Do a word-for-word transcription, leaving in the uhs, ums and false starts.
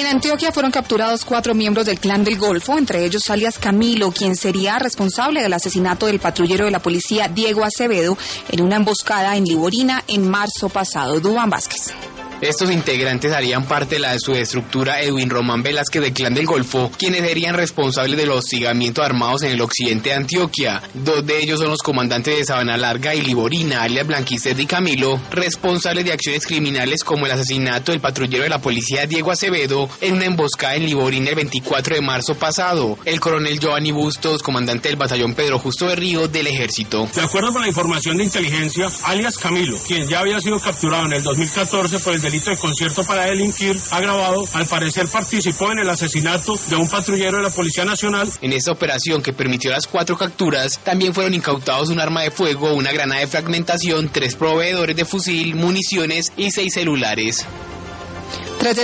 Antioquia fueron capturados cuatro miembros del Clan del Golfo, entre ellos alias Camilo, quien sería responsable del asesinato del patrullero de la policía Diego Acevedo en una emboscada en Liborina en marzo pasado. Duván Vázquez. Estos integrantes harían parte de la subestructura Edwin Román Velázquez del Clan del Golfo, quienes serían responsables de los hostigamientos armados en el occidente de Antioquia. Dos de ellos son los comandantes de Sabana Larga y Liborina, alias Blanquistet y Camilo, responsables de acciones criminales como el asesinato del patrullero de la policía Diego Acevedo en una emboscada en Liborina el veinticuatro de marzo pasado. El coronel Giovanni Bustos, comandante del batallón Pedro Justo Berrío del Ejército. De acuerdo con la información de inteligencia, alias Camilo, quien ya había sido capturado en el dos mil catorce por el delito de concierto para delinquir agravado, al parecer participó en el asesinato de un patrullero de la Policía Nacional. En esta operación, que permitió las cuatro capturas, también fueron incautados un arma de fuego, una granada de fragmentación, tres proveedores de fusil, municiones y seis celulares.